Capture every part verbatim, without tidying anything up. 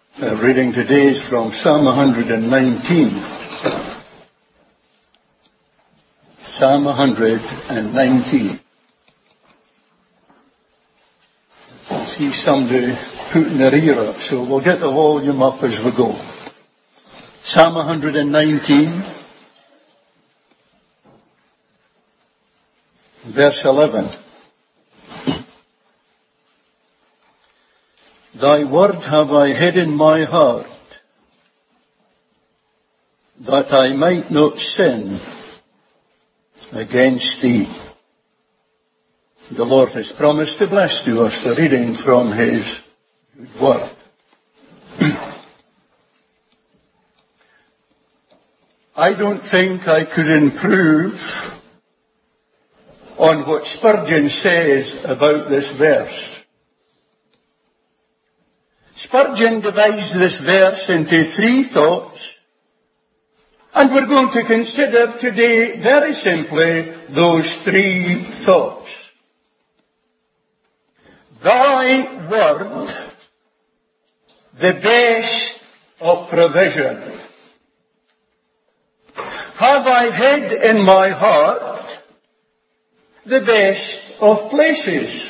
Uh, reading today is from Psalm one hundred nineteen. Psalm one hundred nineteen. I see somebody putting their ear up, so we'll get the volume up as we go. Psalm one hundred nineteen, verse eleven. Thy word have I hid in my heart, that I might not sin against thee. The Lord has promised to bless to us the reading from His word. I don't think I could improve on what Spurgeon says about this verse. Spurgeon divides this verse into three thoughts, and we're going to consider today very simply those three thoughts. Thy word, the best of provision. Have I hid in my heart the best of places,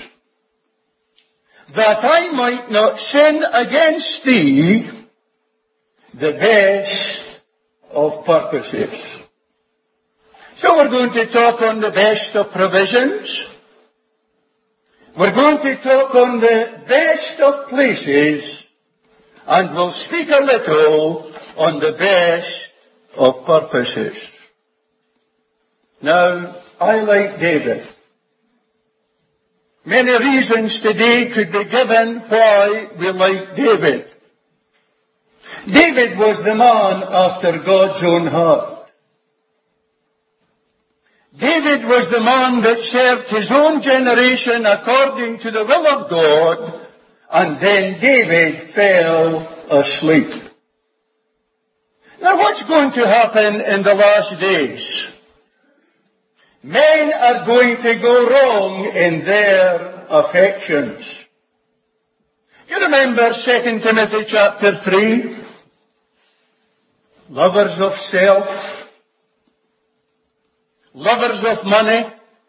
that I might not sin against thee, the best of purposes. So we're going to talk on the best of provisions. We're going to talk on the best of places, and we'll speak a little on the best of purposes. Now, I like David. Many reasons today could be given why we like David. David was the man after God's own heart. David was the man that served his own generation according to the will of God, and then David fell asleep. Now what's going to happen in the last days? Men are going to go wrong in their affections. You remember Second Timothy chapter three? Lovers of self, lovers of money,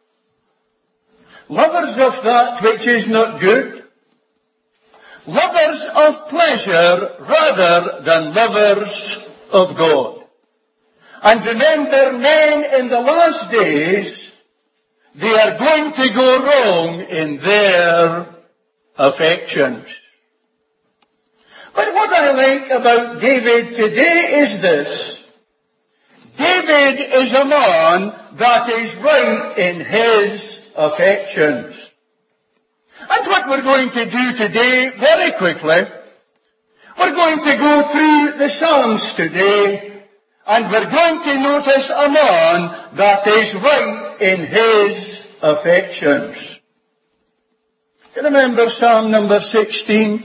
lovers of that which is not good, lovers of pleasure rather than lovers of God. And remember, men in the last days, they are going to go wrong in their affections. But what I like about David today is this. David is a man that is right in his affections. And what we're going to do today, very quickly, we're going to go through the Psalms today, and we're going to notice a man that is right in his affections. You remember Psalm number sixteen?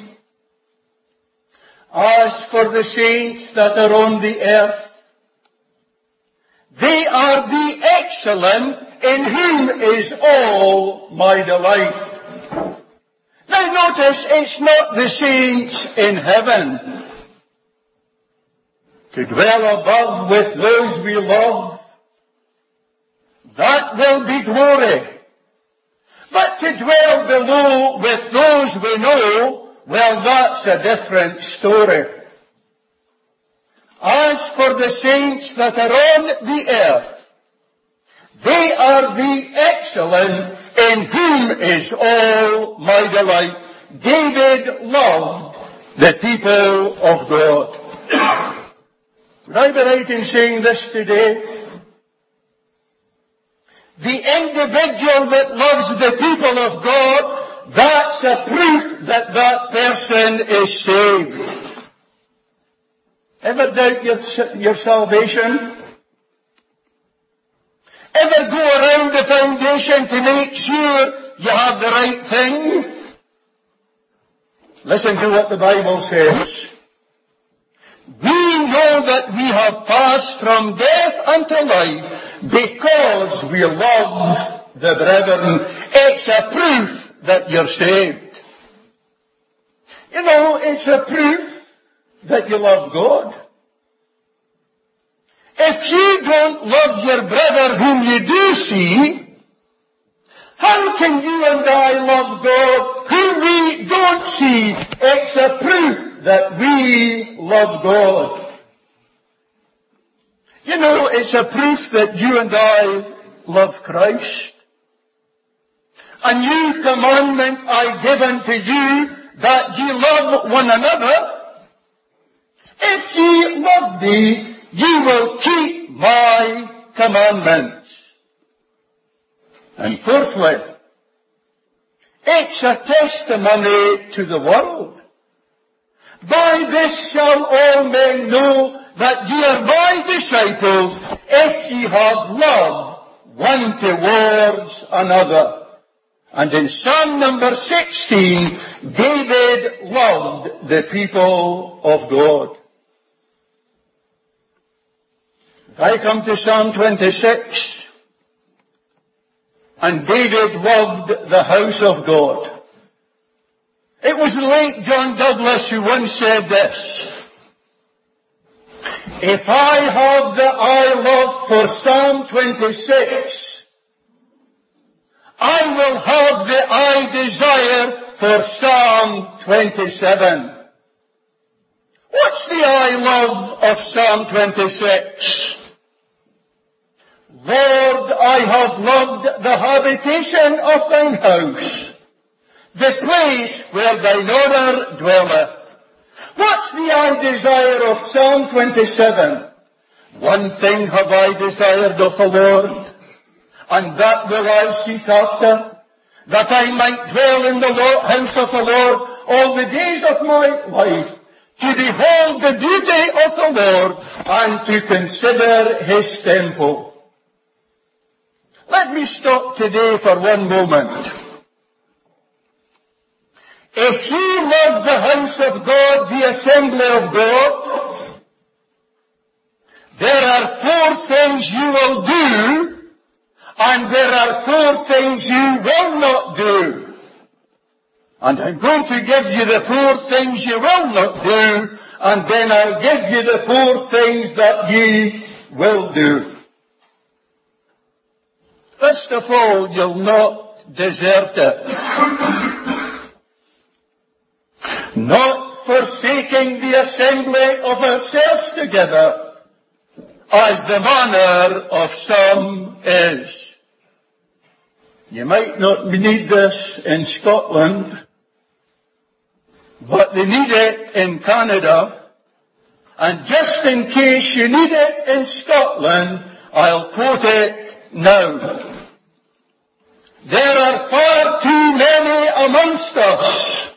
As for the saints that are on the earth, they are the excellent, in whom is all my delight. Now notice, it's not the saints in heaven. To dwell above with those we love, that will be glory. But to dwell below with those we know, well, that's a different story. As for the saints that are on the earth, they are the excellent, in whom is all my delight. David loved the people of God. Would I be right in saying this today? The individual that loves the people of God, that's a proof that that person is saved. Ever doubt your, your salvation? Ever go around the foundation to make sure you have the right thing? Listen to what the Bible says. We know that we have passed from death unto life because we love the brethren. It's a proof that you're saved. You know, it's a proof that you love God. If you don't love your brother whom you do see, how can you and I love God whom we don't see? It's a proof that we love God. You know, it's a proof that you and I love Christ. A new commandment I give unto you, that ye love one another. If ye love me, ye will keep my commandments. And fourthly, it's a testimony to the world. By this shall all men know that ye are my disciples, if ye have love one towards another. And in Psalm number sixteen, David loved the people of God. If I come to Psalm twenty-six, and David loved the house of God. It was the late John Douglas who once said this: if I have the eye love for Psalm twenty-six, I will have the eye desire for Psalm twenty-seven. What's the eye love of Psalm twenty-six? Lord, I have loved the habitation of thine house, the place where thine honour dwelleth. What's the I desire of Psalm twenty-seven? One thing have I desired of the Lord, and that will I seek after, that I might dwell in the house of the Lord all the days of my life, to behold the beauty of the Lord, and to consider his temple. Let me stop today for one moment. If you love the house of God, the assembly of God, there are four things you will do, and there are four things you will not do. And I'm going to give you the four things you will not do, and then I'll give you the four things that ye will do. First of all, you'll not desert it. Not forsaking the assembly of ourselves together, as the manner of some is. You might not need this in Scotland, but they need it in Canada. And just in case you need it in Scotland, I'll quote it now. There are far too many amongst us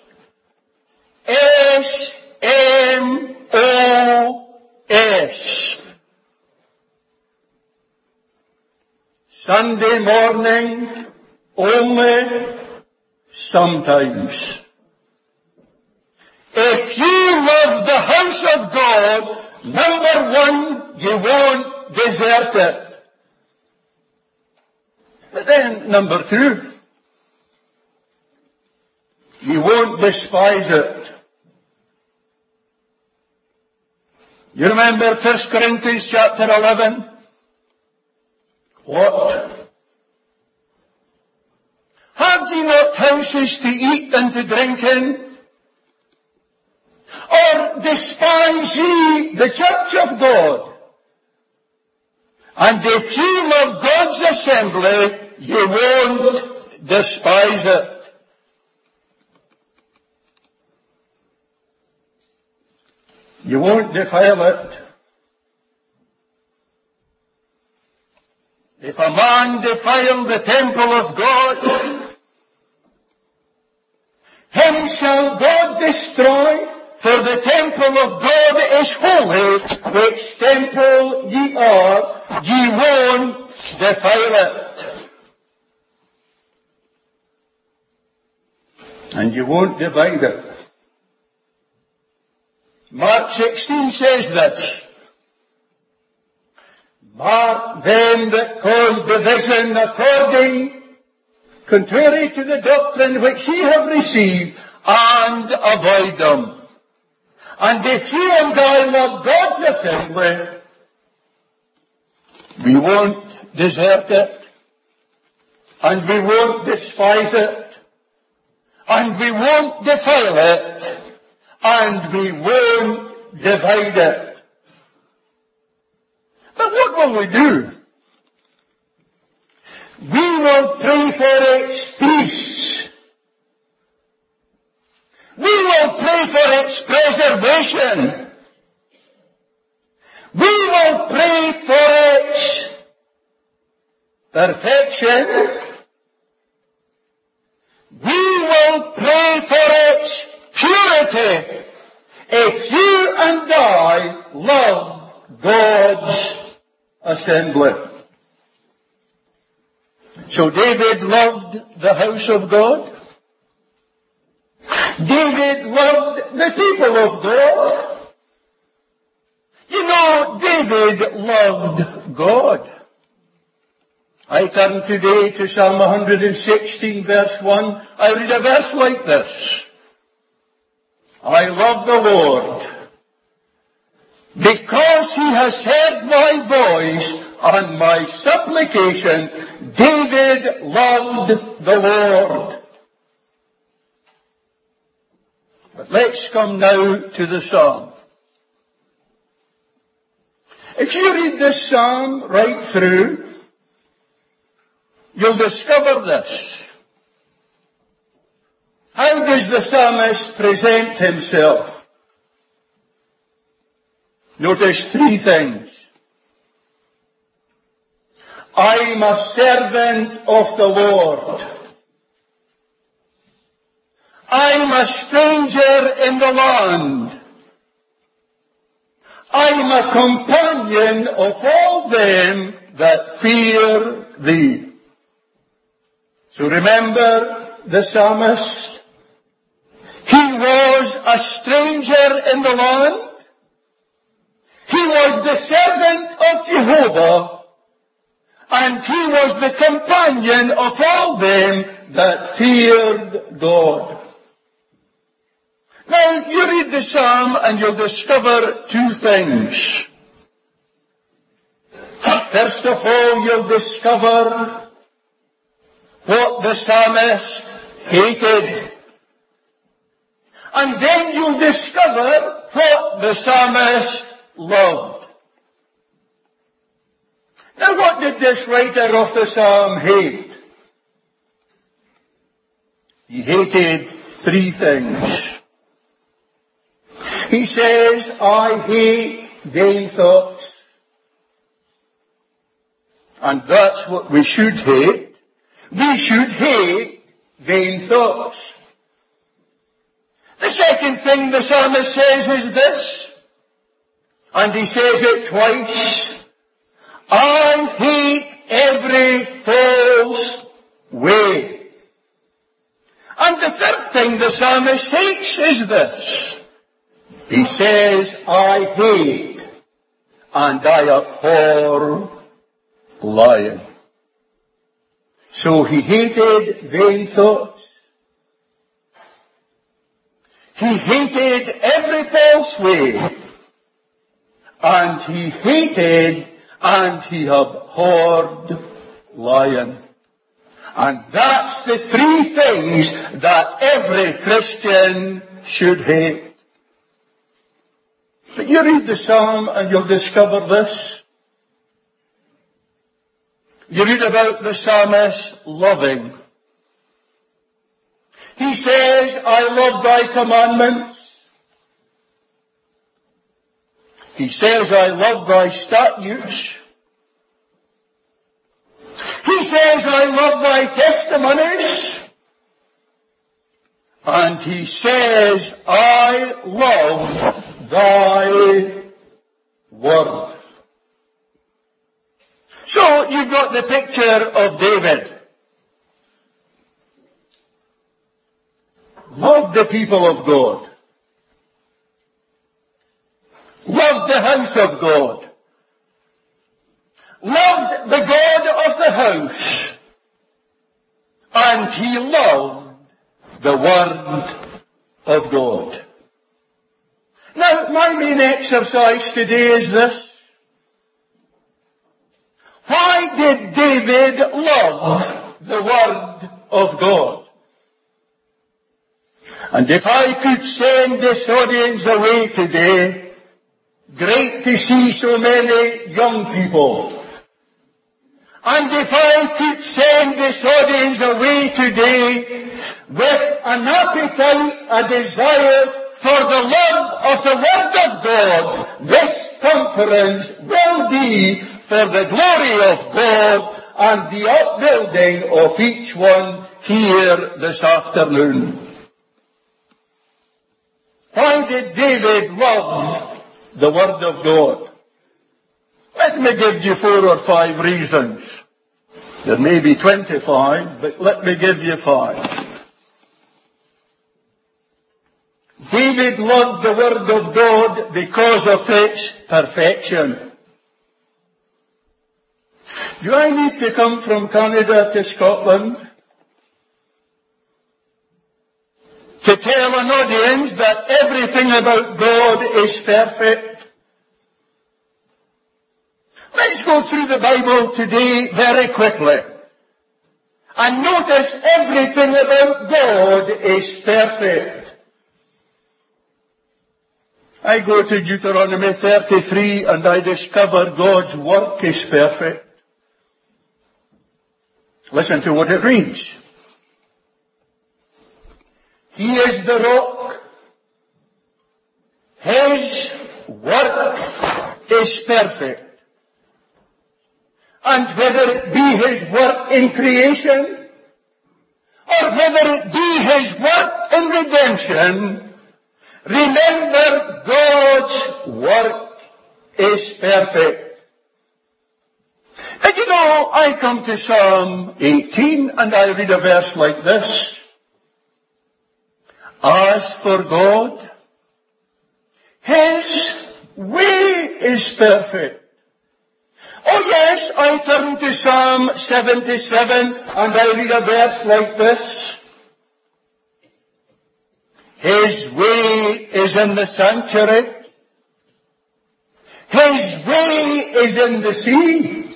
S M O S. Sunday morning only, sometimes. If you love the house of God, number one, you won't desert it. But then, number two, you won't despise it. You remember First Corinthians chapter eleven? What? Have ye not houses to eat and to drink in? Or despise ye the church of God? And if you love God's assembly, you won't despise it. You won't defile it. If a man defile the temple of God, him shall God destroy, for the temple of God is holy, which temple ye are, ye won't defile it. And you won't divide it. Mark sixteen says this: mark them that cause division according, contrary to the doctrine which ye have received, and avoid them. And if you and I love God's assembly, we won't desert it, and we won't despise it, and we won't defile it, and we won't divide it. But what will we do? We will pray for its peace. We will pray for its preservation. We will pray for its perfection. We will pray for its purity if you and I love God's assembly. So David loved the house of God. David loved the people of God. You know, David loved God. I turn today to Psalm one hundred sixteen verse one. I read a verse like this. I love the Lord because He has heard my voice and my supplication. David loved the Lord. But let's come now to the psalm. If you read this psalm right through, you'll discover this. How does the psalmist present himself? Notice three things. I'm a servant of the Lord. I'm a stranger in the land. I'm a companion of all them that fear thee. So remember the psalmist. He was a stranger in the land. He was the servant of Jehovah. And he was the companion of all them that feared God. Now, you read the psalm and you'll discover two things. First of all, you'll discover what the psalmist hated. And then you'll discover what the psalmist loved. Now, what did this writer of the psalm hate? He hated three things. He says, I hate vain thoughts. And that's what we should hate. We should hate vain thoughts. The second thing the psalmist says is this, and he says it twice, I hate every false way. And the third thing the psalmist hates is this. He says, I hate and I abhor lying. So he hated vain thoughts. He hated every false way. And he hated and he abhorred lying. And that's the three things that every Christian should hate. But you read the psalm and you'll discover this. You read about the psalmist loving. He says, I love thy commandments. He says, I love thy statutes. He says, I love thy testimonies. And he says, I love thy word. So you've got the picture of David. Loved the people of God. Loved the house of God. Loved the God of the house. And he loved the word of God. Now, But my main exercise today is this. Why did David love the Word of God? And if I could send this audience away today, great to see so many young people. And if I could send this audience away today with an appetite, a desire for the love of the Word of God, this conference will be for the glory of God and the upbuilding of each one here this afternoon. Why did David love the Word of God? Let me give you four or five reasons. There may be twenty-five, but let me give you five. David loved the Word of God because of its perfection. Do I need to come from Canada to Scotland to tell an audience that everything about God is perfect? Let's go through the Bible today very quickly. And notice everything about God is perfect. I go to Deuteronomy thirty-three and I discover God's work is perfect. Listen to what it reads. He is the rock. His work is perfect. And whether it be His work in creation, or whether it be His work in redemption, remember God's work is perfect. And you know, I come to Psalm eighteen and I read a verse like this. As for God, His way is perfect. Oh yes, I turn to Psalm seventy-seven and I read a verse like this. His way is in the sanctuary. His way is in the sea.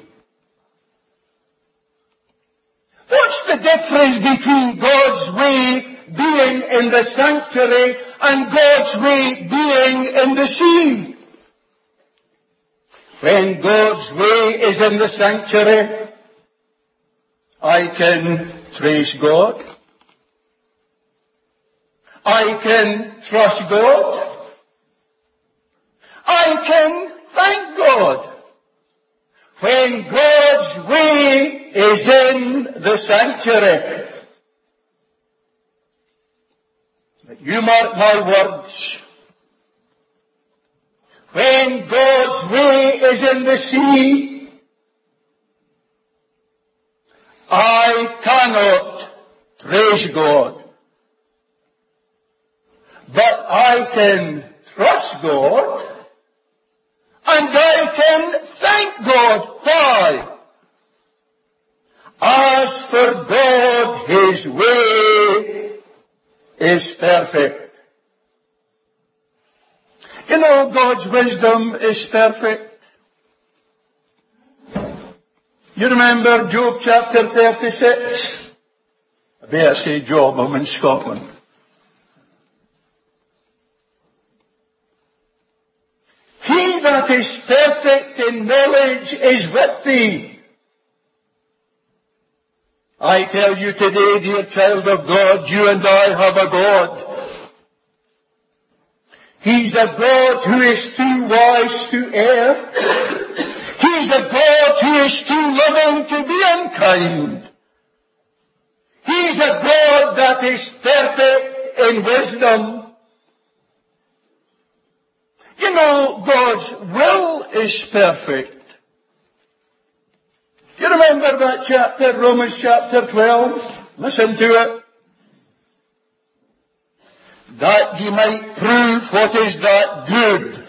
What's the difference between God's way being in the sanctuary and God's way being in the sea? When God's way is in the sanctuary, I can praise God. I can trust God. I can thank God. When God's way is in the sanctuary. But you mark my words. When God's way is in the sea, I cannot praise God. But I can trust God, and I can thank God. Why? As for God, His way is perfect. You know, God's wisdom is perfect. You remember Job chapter thirty-six? I better say Job, I'm in Scotland. He that is perfect in knowledge is with thee. I tell you today, dear child of God, you and I have a God. He's a God who is too wise to err. He's a God who is too loving to be unkind. He's a God that is perfect in wisdom. You know, God's will is perfect. You remember that chapter, Romans chapter twelve? Listen to it. That ye might prove what is that good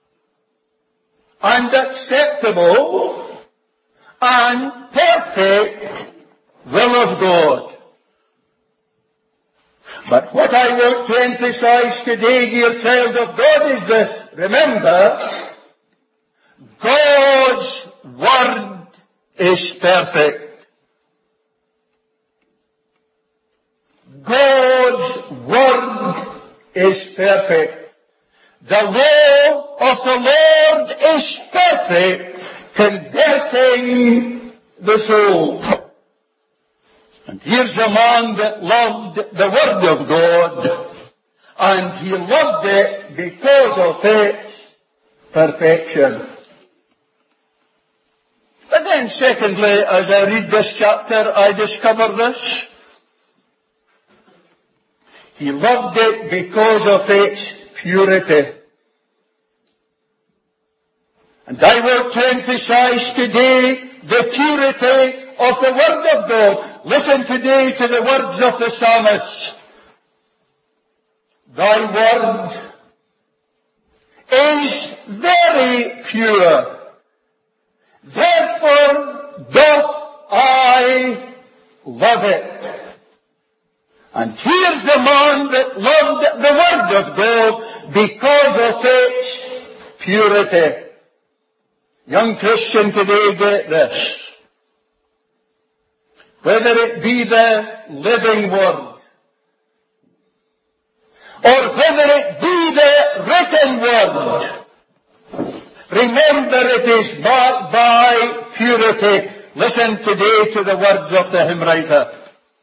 and acceptable and perfect will of God. But what I want to emphasize today, dear child of God, is this. remember, God's Word is perfect. God's Word is perfect. The law of the Lord is perfect, converting the soul. And here's a man that loved the Word of God, and he loved it because of its perfection. But then secondly, as I read this chapter, I discover this. He loved it because of its purity. And I want to emphasize today the purity of the Word of God. Listen today to the words of the psalmist. Thy Word is very pure. Therefore doth I love it. And here's the man that loved the Word of God because of its purity. Young Christian today, get this. Whether it be the living Word, or whether it be the written Word, remember it is marked by purity. Listen today to the words of the hymn writer.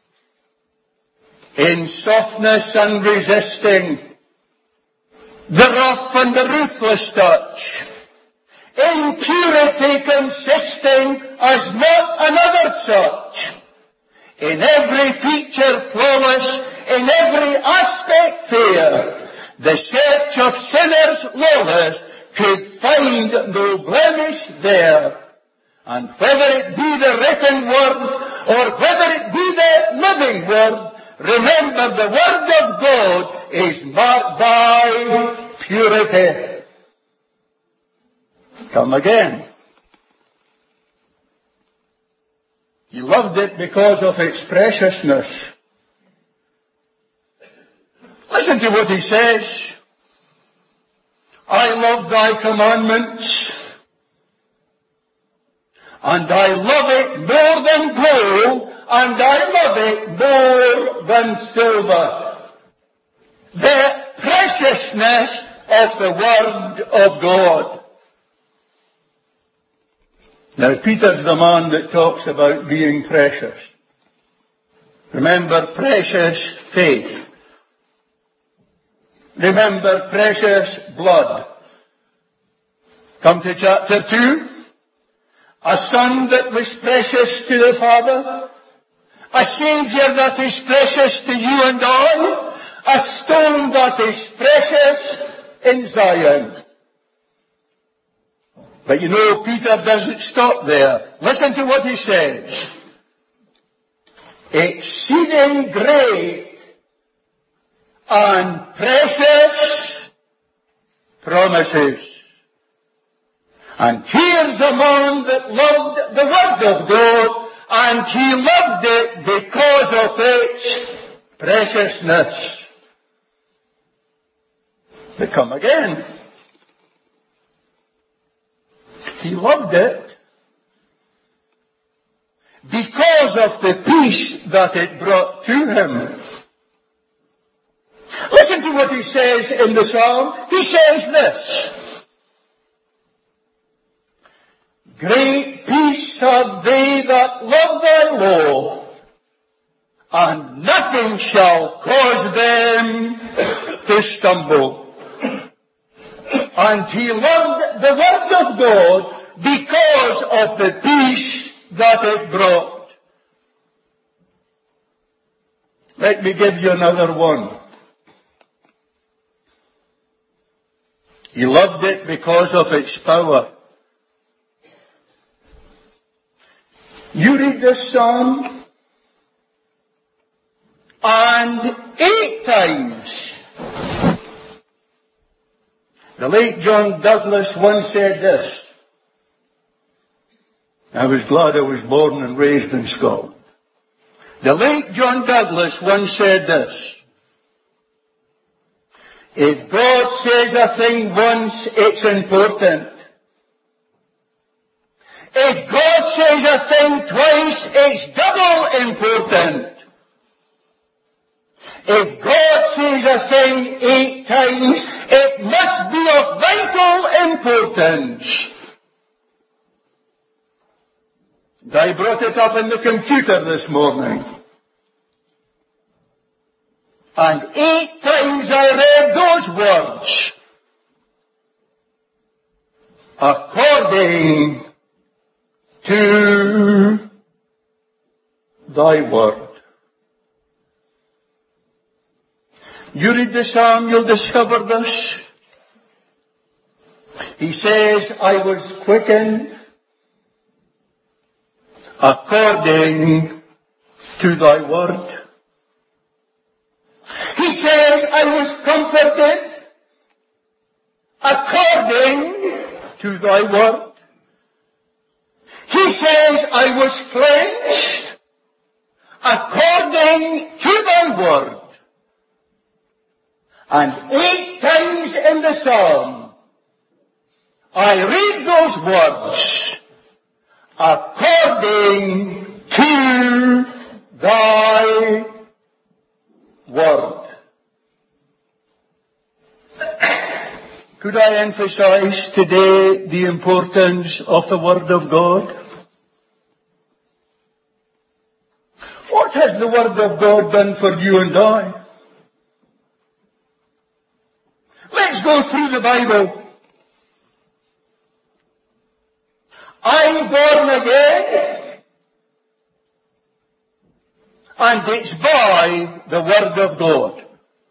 In softness unresisting, the rough and the ruthless touch, in purity consisting as not another such, in every feature flawless, in every aspect fair, the search of sinners lawless could find no blemish there. And whether it be the written Word, or whether it be the living Word, remember the Word of God is marked by purity. Come again. He loved it because of its preciousness. Listen to what he says. I love thy commandments, and I love it more than gold, and I love it more than silver. The preciousness of the Word of God. Now, Peter's the man that talks about being precious. Remember precious faith. Remember precious blood. Come to chapter two. A son that was precious to the Father. A Saviour that is precious to you and I. A stone that is precious in Zion. But you know, Peter doesn't stop there. Listen to what he says. Exceeding great and precious promises. And here's a man that loved the Word of God, and he loved it because of its preciousness. But come again. He loved it because of the peace that it brought to him. Listen to what he says in the psalm. He says this. Great peace have they that love thy law, and nothing shall cause them to stumble. And he loved the Word of God because of the peace that it brought. Let me give you another one. He loved it because of its power. You read this psalm, and eight times the late John Douglas once said this. I was glad I was born and raised in Scotland. The late John Douglas once said this. If God says a thing once, it's important. If God says a thing twice, it's double important. If God says a thing eight times, it must be of vital importance. I brought it up in the computer this morning. And eight times I read those words. According to thy word. You read the psalm, you'll discover this. He says, I was quickened according to thy word. He says, I was comforted according to thy word. He says, I was cleansed according to thy word. And eight times in the psalm, I read those words, according to thy word. Could I emphasize today the importance of the Word of God? What has the Word of God done for you and I? Let's go through the Bible. I'm born again, and it's by the Word of God.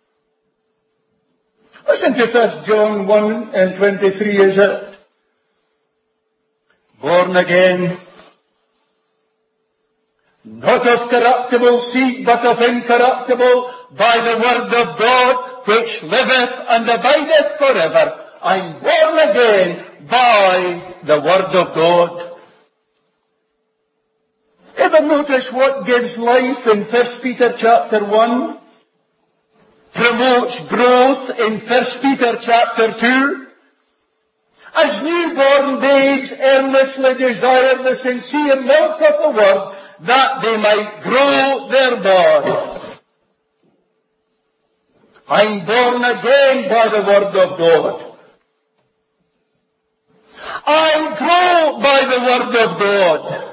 Listen to First John one and twenty-three, is it? Born again, not of corruptible seed, but of incorruptible, by the Word of God, which liveth and abideth forever. I'm born again by the Word of God. Ever notice what gives life in First Peter chapter one? Promotes growth in First Peter chapter two? As newborn babes earnestly desire the sincere milk of the Word, that they might grow thereby. I'm born again by the Word of God. I grow by the Word of God.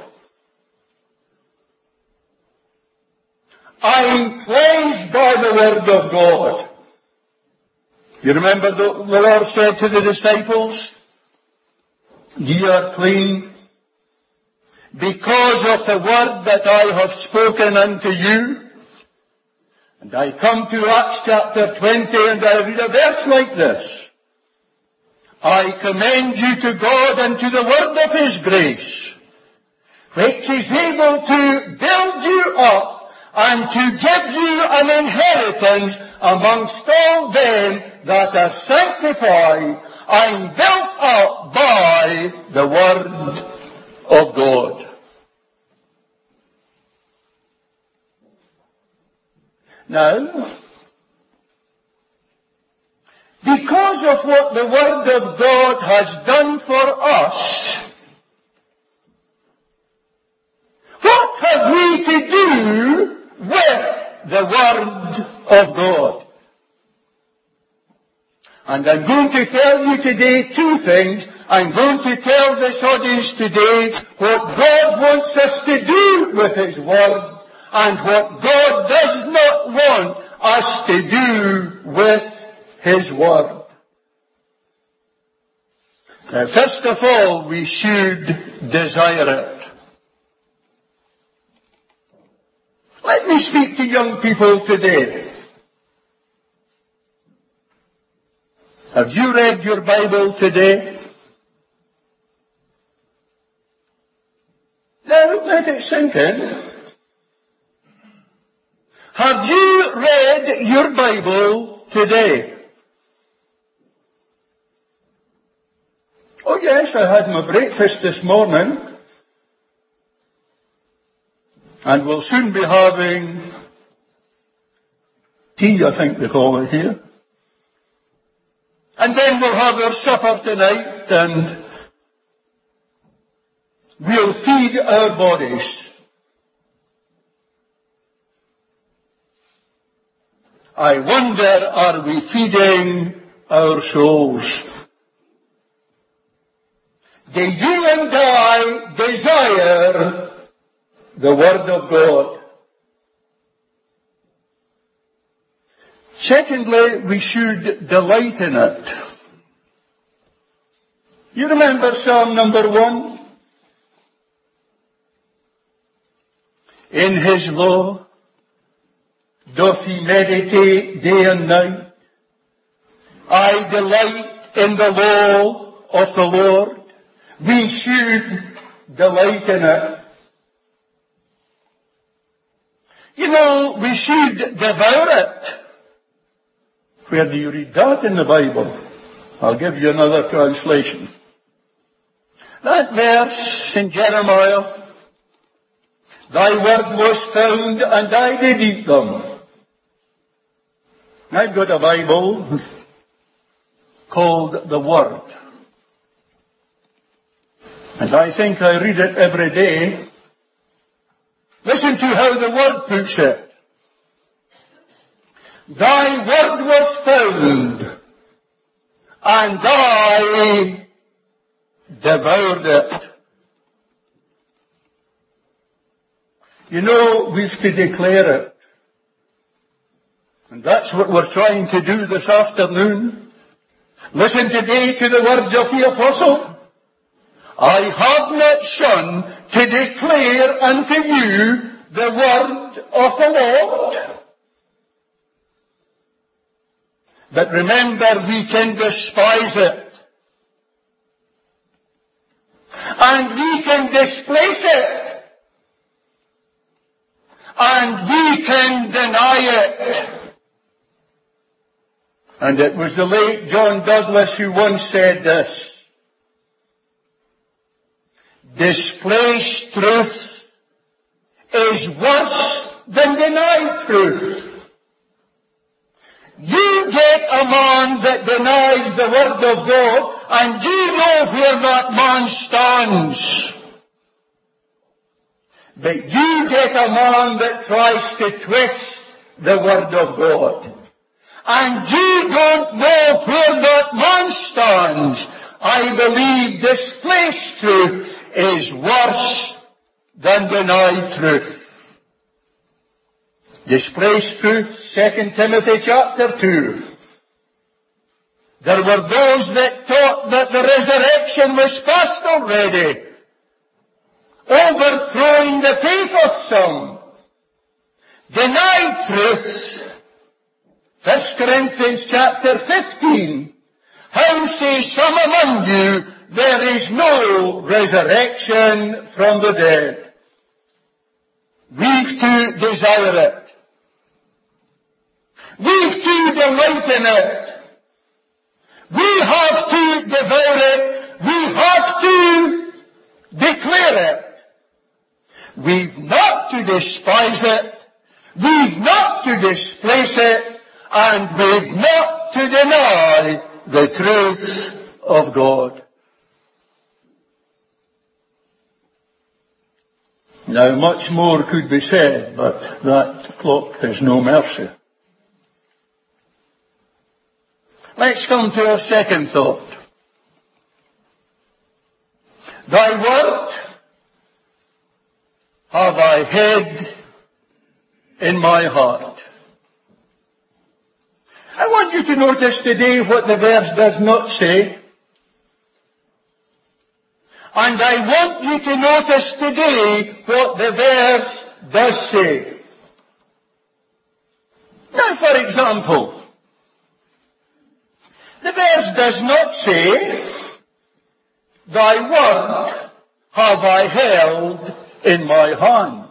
I'm cleansed by the Word of God. You remember the, the Lord said to the disciples, ye are clean because of the word that I have spoken unto you. And I come to Acts chapter twenty and I read a verse like this. I commend you to God and to the word of His grace, which is able to build you up and to give you an inheritance amongst all them that are sanctified. I'm built up by the Word of God. Now, because of what the Word of God has done for us, what have we to do with the Word of God? And I'm going to tell you today two things. I'm going to tell this audience today what God wants us to do with His Word and what God does not want us to do with His Word. Now, first of all, we should desire it. Let me speak to young people today. Have you read your Bible today? Now, let it sink in. Have you read your Bible today? Oh yes, I had my breakfast this morning. And we'll soon be having tea, I think they call it here. And then we'll have our supper tonight and we'll feed our bodies. I wonder, are we feeding our souls? Do you and I desire the Word of God? Secondly, we should delight in it. You remember Psalm number one? In His law doth he meditate day and night. I delight in the law of the Lord. We should delight in it. You know, we should devour it. Where do you read that in the Bible? I'll give you another translation. That verse in Jeremiah, Thy word was found, and I did eat them. I've got a Bible called the Word. And I think I read it every day. Listen to how the Word puts it. Thy word was found, and I devoured it. You know, we've to declare it. And that's what we're trying to do this afternoon. Listen today to the words of the Apostle. I have not shunned to declare unto you the word of the Lord. But remember, we can despise it. And we can displace it. And we can deny it. And it was the late John Douglas who once said this. Displaced truth is worse than denied truth. You get a man that denies the Word of God, and you know where that man stands. But you get a man that tries to twist the Word of God, and you don't know where that man stands. I believe displaced truth is worse than denied truth. Displaced truth, Second Timothy chapter two. There were those that taught that the resurrection was past already, overthrowing the faith of some. Denied truth. First Corinthians chapter fifteen. How say some among you, there is no resurrection from the dead? We've to desire it. We've to delight in it. We have to devour it. We have to declare it. We've not to despise it. We've not to displace it. And we've not to deny the truth of God. Now, much more could be said, but that clock has no mercy. Let's come to our second thought. Thy word have I hid in my heart. I want you to notice today what the verse does not say. And I want you to notice today what the verse does say. Now, for example, the verse does not say, Thy word have I held in my hand.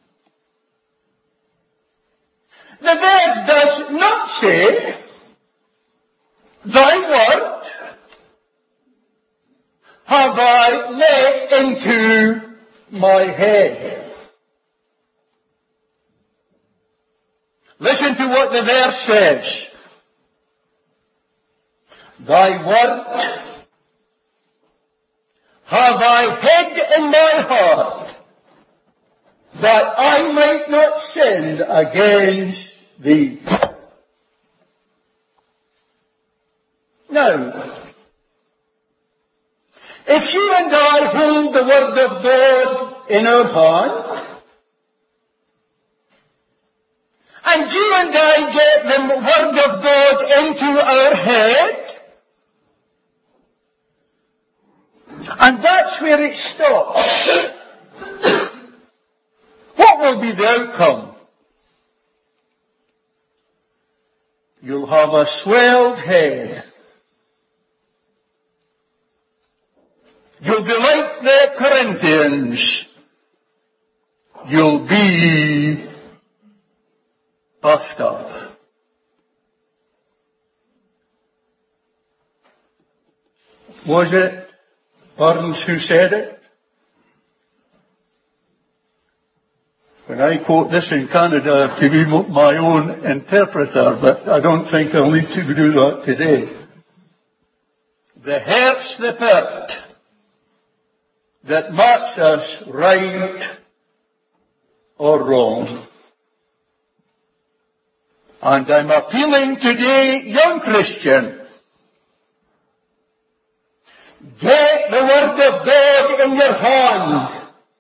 The verse does not say, Thy word have I let into my head. Listen to what the verse says. Thy word have I hid in my heart, that I might not sin against thee. Now, if you and I hold the Word of God in our hand, and you and I get the Word of God into our head, and that's where it stops, what will be the outcome? You'll have a swelled head. You'll be like the Corinthians. You'll be puffed up. Was it Burns who said it? When I quote this in Canada, I have to be my own interpreter, but I don't think I'll need to do that today. The heart's the part that marks us right or wrong. And I'm appealing today, young Christian, get the Word of God in your hand.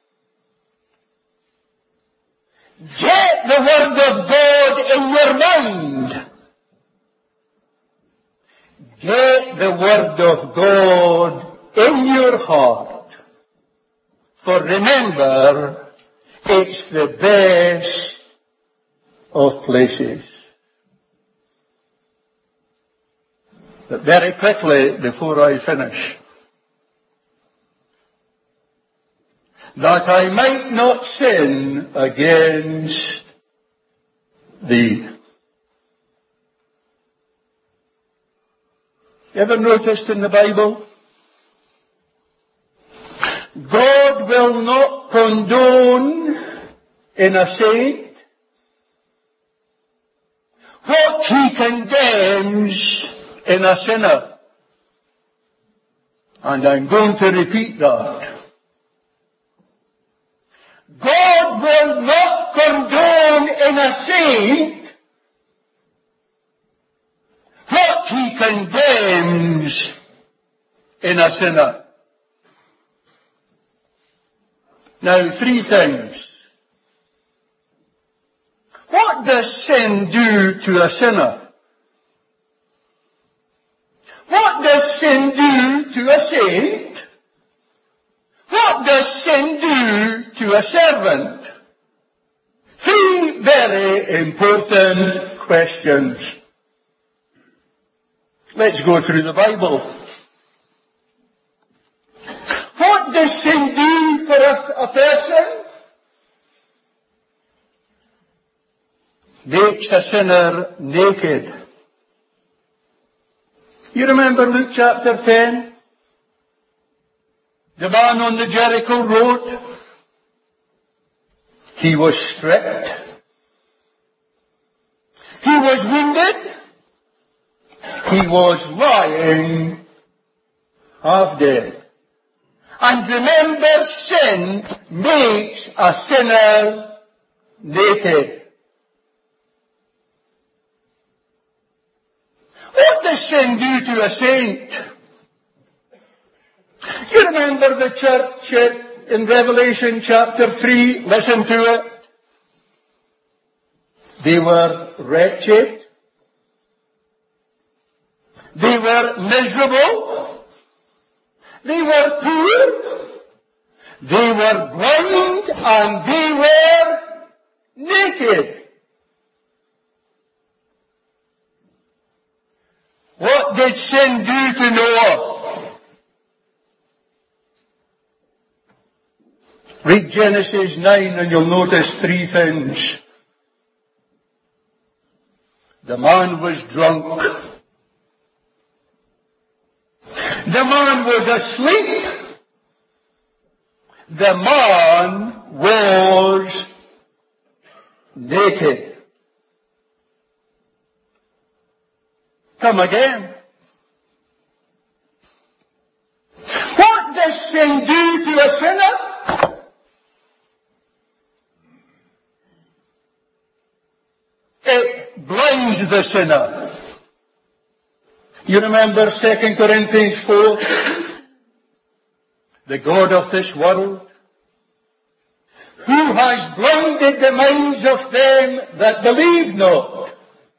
Get the Word of God in your mind. Get the Word of God in your heart. For remember, it's the best of places. But very quickly, before I finish, that I might not sin against thee. You ever noticed in the Bible? God will not condone in a saint what he condemns in a sinner. And I'm going to repeat that. God will not condone in a saint what he condemns in a sinner. Now, three things. What does sin do to a sinner? What does sin do to a saint? What does sin do to a servant? Three very important questions. Let's go through the Bible. What does sin do for a, a person? Makes a sinner naked. You remember Luke chapter ten? The man on the Jericho road. He was stripped. He was wounded. He was lying half dead. And remember, sin makes a sinner naked. What does sin do to a saint? You remember the church in Revelation chapter three? Listen to it. They were wretched. They were miserable. They were poor, they were blind, and they were naked. What did sin do to Noah? Read Genesis nine and you'll notice three things. The man was drunk. The man was asleep. The man was naked. Come again. sin do to a sinner? It blinds the sinner. You remember Second Corinthians four? The God of this world, who has blinded the minds of them that believe not.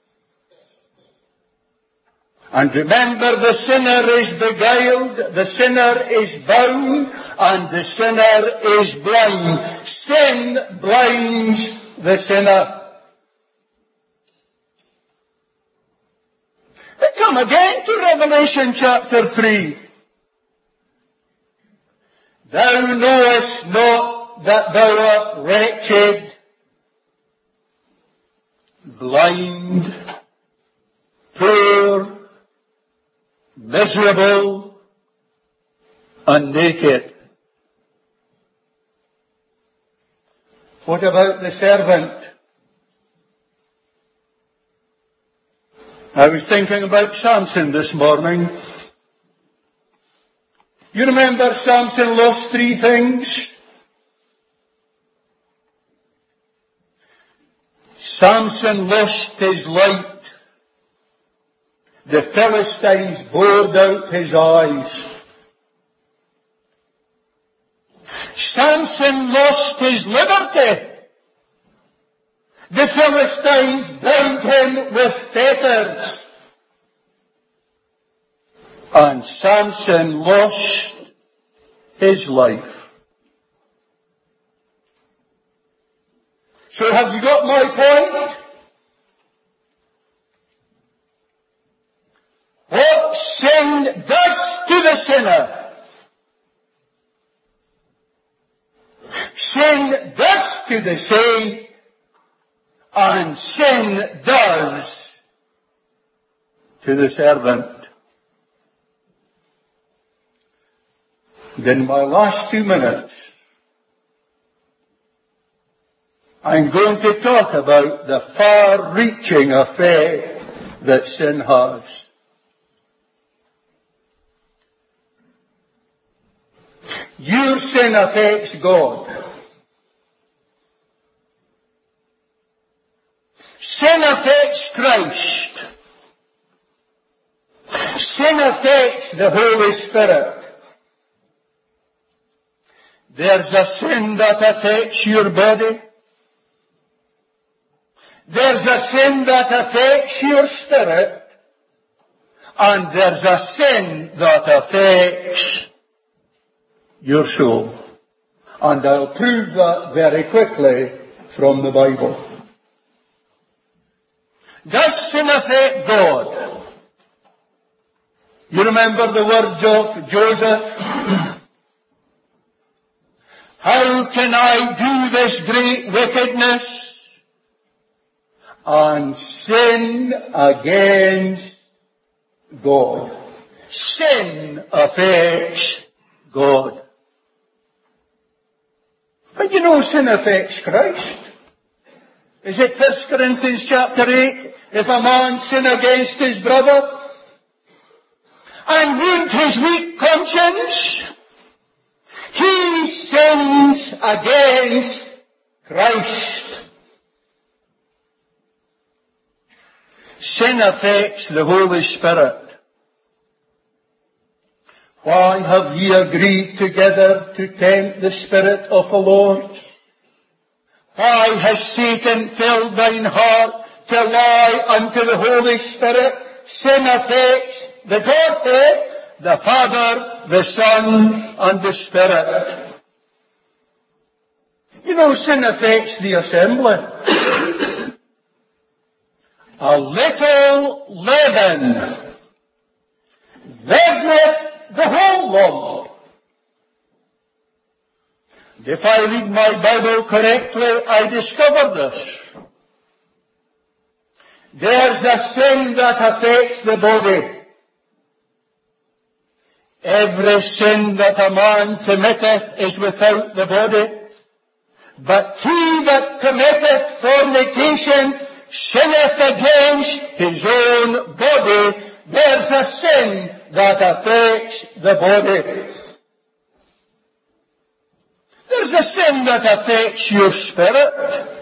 And remember, the sinner is beguiled, the sinner is bound, and the sinner is blind. Sin blinds the sinner. We come again to Revelation chapter three. Thou knowest not that thou art wretched, blind, poor, miserable, and naked. What about the servant? I was thinking about Samson this morning. You remember Samson lost three things? Samson lost his light. The Philistines bored out his eyes. Samson lost his liberty. The Philistines bound him with fetters. And Samson lost his life. So have you got my point? What sin does to the sinner, sin does to the saint, and sin does to the servant. In my last two minutes, I'm going to talk about the far-reaching effect that sin has. Your sin affects God. Sin affects Christ. Sin affects the Holy Spirit. There's a sin that affects your body. There's a sin that affects your spirit. And there's a sin that affects your soul. And I'll prove that very quickly from the Bible. Does sin affect God? You remember the words of Joseph? How can I do this great wickedness and sin against God? Sin affects God. But you know sin affects Christ. Is it First Corinthians chapter eight? If a man sin against his brother and wound his weak conscience, he sins against Christ. Sin affects the Holy Spirit. Why have ye agreed together to tempt the Spirit of the Lord? Why has Satan filled thine heart to lie unto the Holy Spirit? Sin affects the Godhead, the Father, the Son, and the Spirit. You know, sin affects the assembly. A little leaven leaveneth the whole lump. If I read my Bible correctly, I discover this. There's a sin that affects the body. Every sin that a man committeth is without the body. But he that committeth fornication sinneth against his own body. There's a sin that affects the body. Here's the sin that affects your spirit.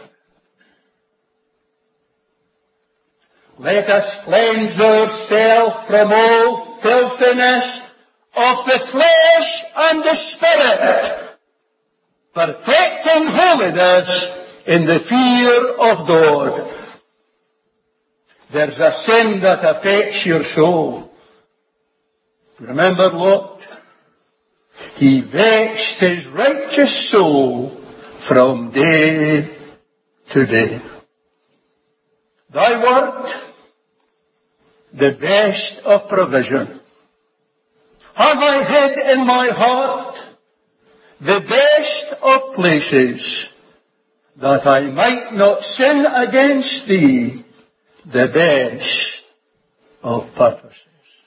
Let us cleanse ourselves from all filthiness of the flesh and the spirit, perfecting holiness in the fear of God. There's a sin that affects your soul. Remember Lot? He vexed his righteous soul from day to day. Thy word, the best of provision. Have I hid in my heart the best of places, that I might not sin against thee, the best of purposes.